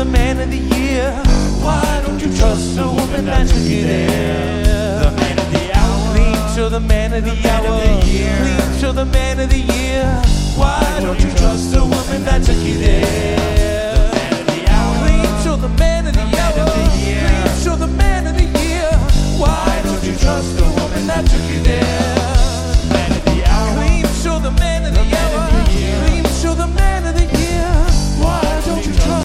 the man of the year. Why don't you trust a woman that took you there? The man of the hour. Clean to the man of the hour. Clean to the man of the year. Why don't you trust a woman that took you there?